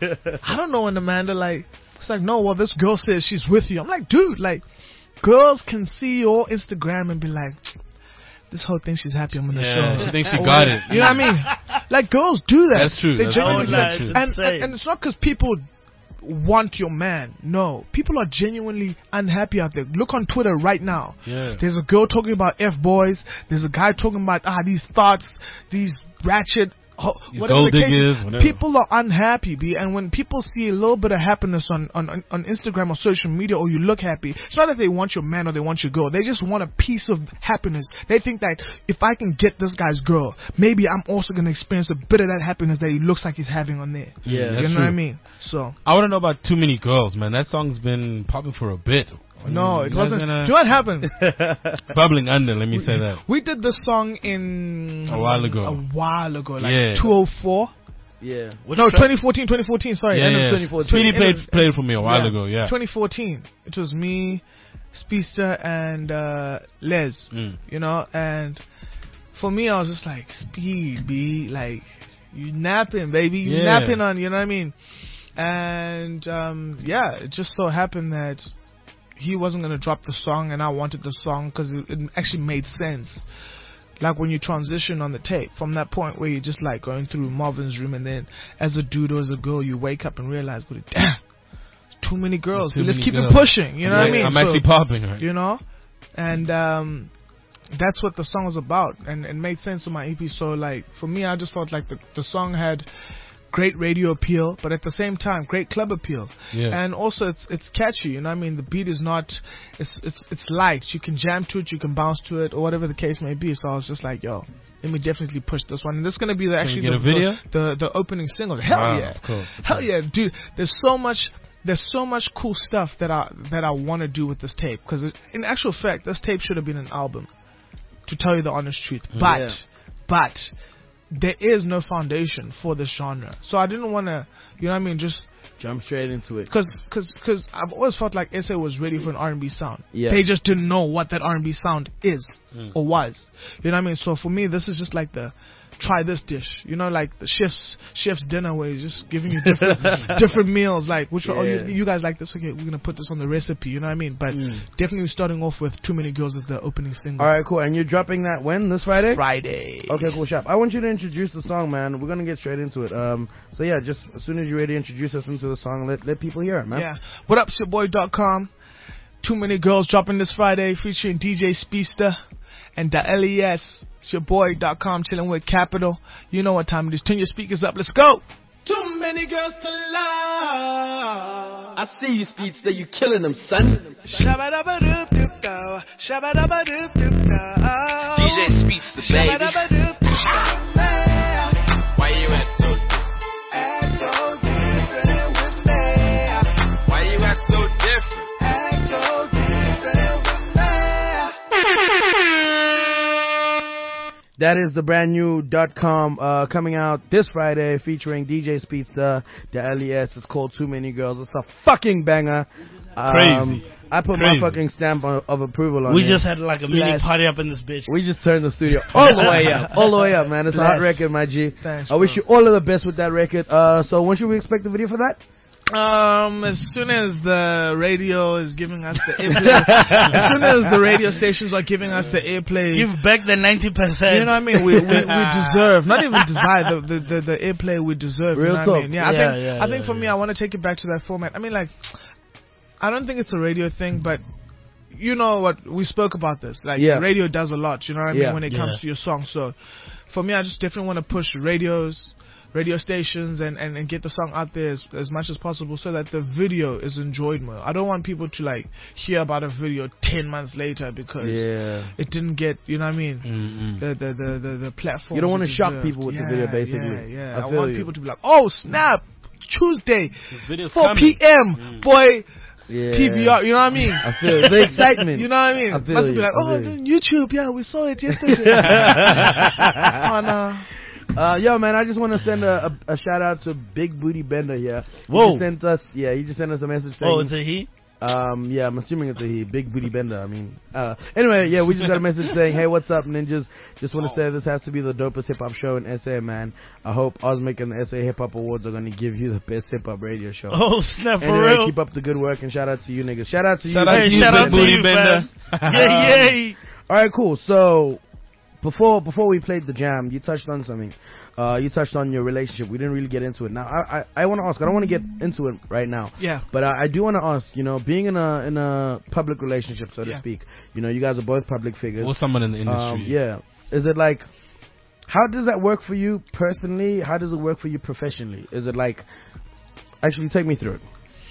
I don't know an Amanda. Like, it's like, no, well, this girl says she's with you. I'm like, dude, like, girls can see your Instagram and be like, this whole thing, she's happy I'm on the show. She thinks she got it. You know what I mean? Like, girls do that. That's true. They genuinely true. And it's not because people want your man. No. People are genuinely unhappy out there. Look on Twitter right now. Yeah. There's a girl talking about F-boys. There's a guy talking about, these thoughts, these ratchet, gold diggers, people are unhappy, B. And when people see a little bit of happiness on Instagram or social media, or you look happy, it's not that they want your man or they want your girl. They just want a piece of happiness. They think that if I can get this guy's girl, maybe I'm also going to experience a bit of that happiness that he looks like he's having on there. Yeah, you know what I mean? So I want to know about Too Many Girls, man. That song's been popping for a bit. No, it wasn't. Do you know what happened? Bubbling under, let me say that. We did this song in a while ago, like 2004. Yeah. No, 2014, sorry. Yeah, end of 2014. Speedy played it for me a while ago, 2014. It was me, Speedster, and Les, you know, and for me, I was just like, Speed, B, like, you napping, baby, you napping on, you know what I mean? And, it just so happened that he wasn't going to drop the song, and I wanted the song because it actually made sense. Like when you transition on the tape from that point where you're just like going through Marvin's room, and then as a dude or as a girl, you wake up and realize, damn, too many girls. Let's keep it pushing. You know what I mean? I'm actually popping, right? You know? And that's what the song was about, and it made sense to my EP. So like for me, I just felt like the song had great radio appeal, but at the same time, great club appeal. Yeah. And also, it's catchy. You know what I mean? The beat is not, it's light. You can jam to it, you can bounce to it, or whatever the case may be. So I was just like, yo, let me definitely push this one. And this is gonna be the opening single. Hell yeah, of course. Hell yeah, dude. There's so much cool stuff that I want to do with this tape. Because in actual fact, this tape should have been an album. To tell you the honest truth, but there is no foundation for this genre. So I didn't want to, you know what I mean, just jump straight into it. Because I've always felt like SA was ready for an R&B sound. Yeah. They just didn't know what that R&B sound is or was. You know what I mean? So for me, this is just like the try this dish. You know, like the chef's dinner where he's just giving you different meals. Like, which one, you guys like this? Okay, we're gonna put this on the recipe. You know what I mean? But definitely starting off with Too Many Girls as the opening single. All right, cool. And you're dropping that when? This Friday? Friday. Okay, cool, Shop. I want you to introduce the song, man. We're gonna get straight into it. So yeah, just as soon as you're ready, introduce us into the song. Let people hear it, man. Yeah. What up, ShitBoy.com? Too Many Girls dropping this Friday, featuring DJ Speedster and the LES. ShitBoy.com, chilling with Capital. You know what time it is. Turn your speakers up. Let's go. Too many girls to love. I see you, Speedster. You killing them, son. Shabba-dabba-doop-doop-dow. Shabba-dabba-doop-doop-dow. DJ Speedster, baby. Shabba-dabba-doop-doop-dow. Why you act so different with me? Why you act so different? That is the brand new .com coming out this Friday, featuring DJ Speedster, the LES. It's called Too Many Girls. It's a fucking banger. Crazy. I put my fucking stamp of approval on it. We just had like a mini party up in this bitch. We just turned the studio all the way up. All the way up, man. It's a hot record, my G. Thanks, I wish you all of the best with that record. So when should we expect the video for that? As soon as the radio is giving us the airplay, as soon as the radio stations are giving us the airplay, give back the 90%. You know what I mean? We deserve, not even desire, the airplay we deserve. Real you know talk. I mean? I think for me, I want to take it back to that format. I mean, like, I don't think it's a radio thing, but you know what, we spoke about this. Like, radio does a lot. You know what I mean when it comes to your song. So, for me, I just definitely want to push radio stations and get the song out there as much as possible so that the video is enjoyed more. I don't want people to like hear about a video 10 months later because it didn't get, you know what I mean, the platform. You don't want to shock people with the video, basically. I want people to be like, oh snap, Tuesday, 4 coming. p.m. Boy. Yeah. PVR, you know what I mean? I feel it. The excitement. You know what I mean? I feel Must you. be like, oh, YouTube, we saw it yesterday. Yo, man, I just want to send a shout out to Big Booty Bender here. He just sent us a message saying. Oh, it's a he? Yeah, I'm assuming it's a he. Big Booty Bender, I mean. Anyway, yeah, we just got a message saying, hey, what's up, ninjas? Just want to say this has to be the dopest hip-hop show in SA, man. I hope Osmic and the SA Hip-Hop Awards are going to give you the best hip-hop radio show. Oh, snap, for anyway, real? Keep up the good work, and shout out to you, niggas. Shout out to you. Shout out to you, Bender. Yay. All right, cool. So, before we played the jam, you touched on something. You touched on your relationship. We didn't really get into it. Now, I want to ask. I don't want to get into it right now. Yeah. But I do want to ask. You know, being in a public relationship, so to speak. You know, you guys are both public figures. Or someone in the industry. Yeah. Is it like? How does that work for you personally? How does it work for you professionally? Is it like? Actually, take me through it.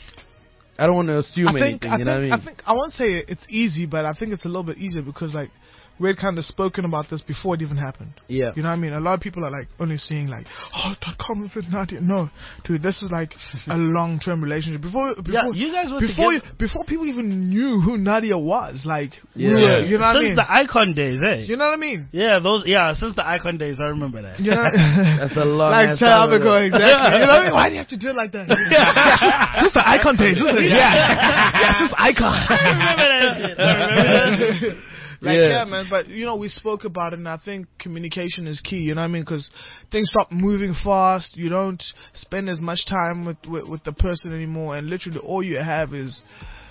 I don't want to assume anything. You know what I mean? I think I won't say it's easy, but I think it's a little bit easier because like. We had kind of spoken about this before it even happened. Yeah. You know what I mean? A lot of people are like only seeing like, oh, .com with Nadia. No, dude, this is like a long-term relationship. Before you guys were before people even knew who Nadia was, like, yeah. You know what I mean? Since the Icon days, eh? You know what I mean? Yeah, since the Icon days, I remember that. You know, that's a long like time ago, exactly. You know what I mean? Why do you have to do it like that? Since the Icon days, isn't it? Yeah, since Icon. I remember that shit. Yeah, man, but you know, we spoke about it, and I think communication is key. You know what I mean? Because things stop moving fast. You don't spend as much time with the person anymore, and literally all you have is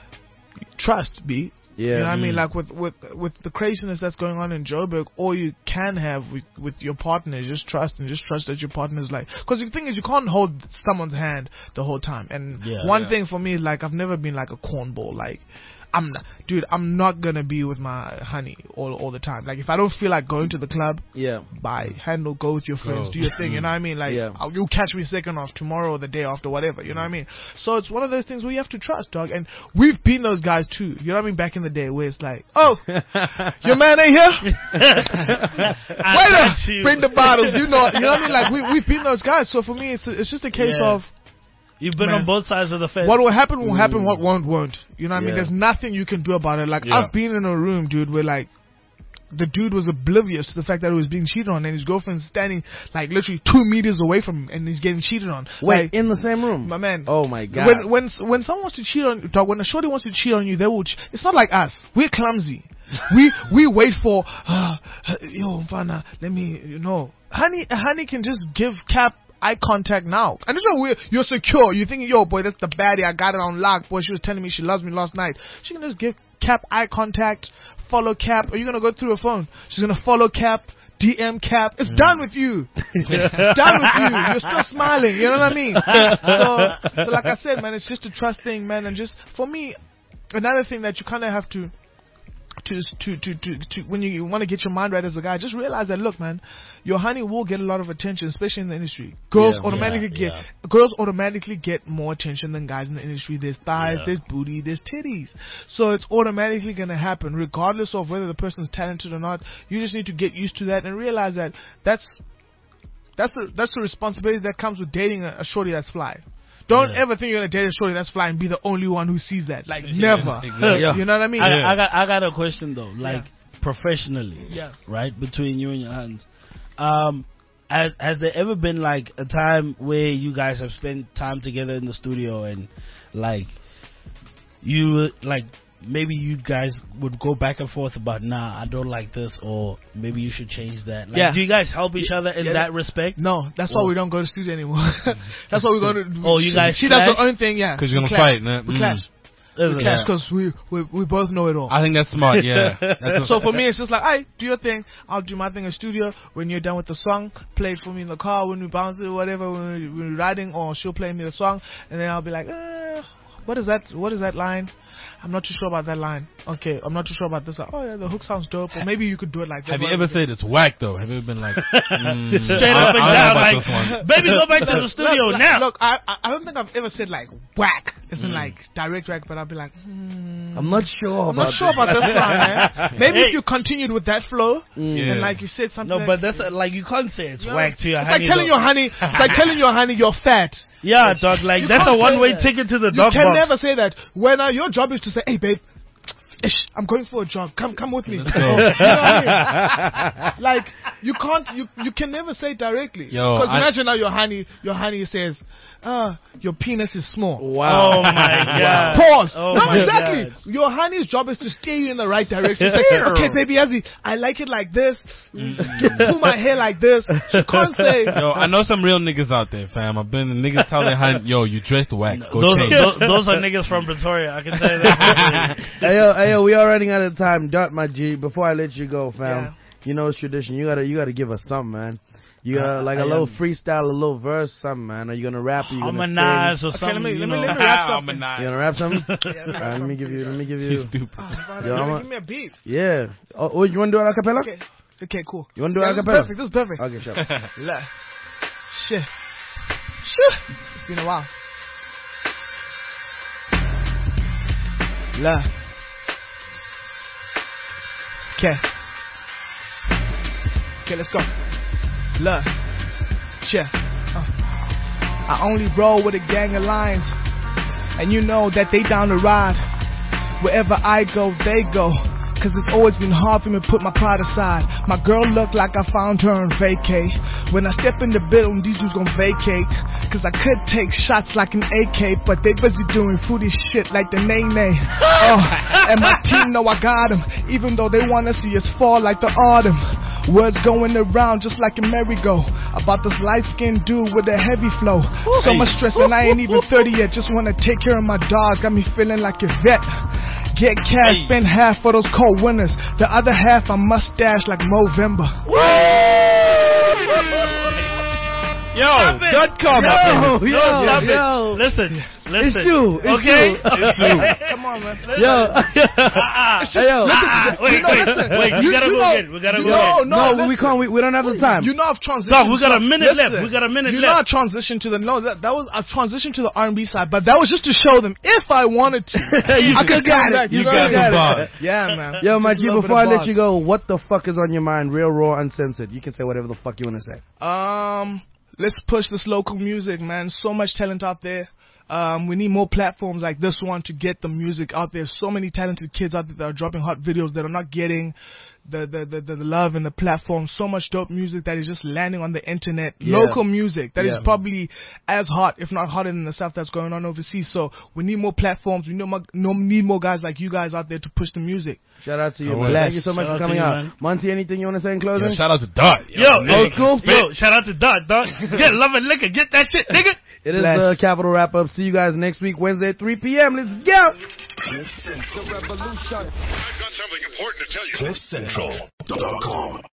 trust. Yeah, you know what I mean? Like with the craziness that's going on in Joburg, all you can have with your partner is just trust that your partner is like. Because the thing is, you can't hold someone's hand the whole time. And one thing for me, like, I've never been like a cornball. Like, I'm not gonna be with my honey all the time. Like, if I don't feel like going to the club, bye. Go with your friends, do your thing. You know what I mean? Like, you'll catch me second off tomorrow or the day after, whatever. You know what I mean? So it's one of those things where you have to trust, dog. And we've been those guys too. You know what I mean? Back in the day, where it's like, oh, your man ain't here. Waiter, bring the bottles. You know what I mean? Like, we've been those guys. So for me, it's just a case of. You've been on both sides of the fence. What will happen will happen, what won't. You know what I mean? There's nothing you can do about it. Like, I've been in a room, dude, where, like, the dude was oblivious to the fact that he was being cheated on, and his girlfriend's standing, like, literally 2 meters away from him, and he's getting cheated on. Wait, like, in the same room? My man. Oh, my God. When someone wants to cheat on you, dog, when a shorty wants to cheat on you, they will... It's not like us. We're clumsy. We wait for... yo, Mfana, let me... Honey can just give Cap eye contact now. And it's so weird. You're secure. You're thinking, yo, boy, that's the baddie. I got it on lock. Boy, she was telling me she loves me last night. She can just give Cap eye contact, follow Cap. Or you're going to go through her phone. She's going to follow Cap, DM Cap. It's done with you. It's done with you. You're still smiling. You know what I mean? So like I said, man, it's just a trust thing, man. And just, for me, another thing that you kind of have to when you want to get your mind right as a guy, just realize that, look, man, your honey will get a lot of attention, especially in the industry. Girls automatically get more attention than guys in the industry. There's thighs, there's booty, there's titties. So it's automatically going to happen, regardless of whether the person's talented or not. You just need to get used to that and realize that that's the responsibility that comes with dating a shorty that's fly. Don't ever think you're gonna date a shorty that's fly and be the only one who sees that. Like, never. Exactly. You know what I mean? I got a question though. Like, professionally, right, between you and your hands, has there ever been like a time where you guys have spent time together in the studio and like you like maybe you guys would go back and forth about, nah, I don't like this, or maybe you should change that. Like, do you guys help each other in that respect? No, that's why we don't go to the studio anymore. That's why we go to. Oh, you guys. She does her own thing, because you're gonna fight. We clash. We clash because we both know it all. I think that's smart. Yeah. So for me, it's just like, alright, do your thing. I'll do my thing in the studio. When you're done with the song, play it for me in the car. When we bounce it, whatever, when we're riding, or she'll play me the song, and then I'll be like, what is that? What is that line? I'm not too sure about that line. Okay, I'm not too sure about this. Oh yeah, the hook sounds dope. Or maybe you could do it like that. Have you ever said it's whack though? Have you ever been like straight up and down, like, baby, go back to the studio now? Look, I don't think I've ever said like whack. It's in like direct whack, but I'll be like, I'm not sure. I'm not sure about this one, man. Maybe if you continued with that flow, and like you said something. No, but that's like you can't say it's whack to your honey. It's like telling your honey. It's like telling your honey you're fat. Yeah, dog. Like that's a one-way ticket to the dog box. You can never say that. When your job is to say, hey, babe, I'm going for a jog. Come with me. You know what I mean? Like you can't. You can never say it directly. Because imagine now your honey says, your penis is small. Wow. Oh my God. Pause. No, exactly. God. Your honey's job is to steer you in the right direction. It's like, okay, baby, Azzy, I like it like this. Pull my hair like this. She can't say. Yo, I know some real niggas out there, fam. I've been niggas telling honey, yo, you dressed whack. Go change. Those are niggas from Pretoria. I can tell you that. Hey, we are running out of time. Dart, my G, before I let you go, fam. You know it's tradition. You gotta give us something, man. You got like a little freestyle, a little verse, something, man. Are you gonna rap? Are you gonna sing? Or something? Let me rap something. You gonna rap something? Let me give you. He's stupid. Give me a beat. Yeah. Oh, you wanna do it a cappella? Okay, cool. You wanna do it a cappella? This is perfect. Okay, sure. Shit. It's been a while. Okay, let's go. Look, I only roll with a gang of lions, and you know that they down to ride. Wherever I go, they go. Cause it's always been hard for me to put my pride aside. My girl look like I found her on vacay. When I step in the building, these dudes gon' vacate. Cause I could take shots like an AK, but they busy doing fruity shit like the Nay-Nay. And my team know I got them, even though they wanna see us fall like the autumn. Words going around just like a merry-go about this light-skinned dude with a heavy flow. So much stress and I ain't even 30 yet. Just wanna take care of my dogs, got me feeling like a vet. Get cash, spend half for those cold winters. The other half I mustache like Movember. Yo, don't come up. Yo, stop it. Listen. It's true. Okay? It's true. Come on, man. Yo. Wait, we gotta go again. We gotta go again. No, we can't. We don't have the time. You know I've transitioned. Dog, we got a minute left. We got a minute left. You know I transitioned to I've transitioned to the R&B side, but that was just to show them if I wanted to. I could get it. You got some bars. Yeah, man. Yo, Mikey, before I let you go, what the fuck is on your mind? Real, raw, uncensored. You can say whatever the fuck you want to say. Let's push this local music, man. So much talent out there. We need more platforms like this one to get the music out there. So many talented kids out there that are dropping hot videos that are not getting the love and the platform. So much dope music that is just landing on the internet. Local music that is probably as hot, if not hotter than the stuff that's going on overseas. So we need more platforms. We need more guys like you guys out there to push the music. Shout out to you, man. Thank you so much for coming out. Monty, anything you want to say in closing? Shout out to Dot. Old school. Yo, shout out to Dot. Get love and liquor. Get that shit, nigga. It is the Capital Wrap Up. See you guys next week, Wednesday at 3 p.m. Let's go. I've got something important to tell you. CliffCentral.com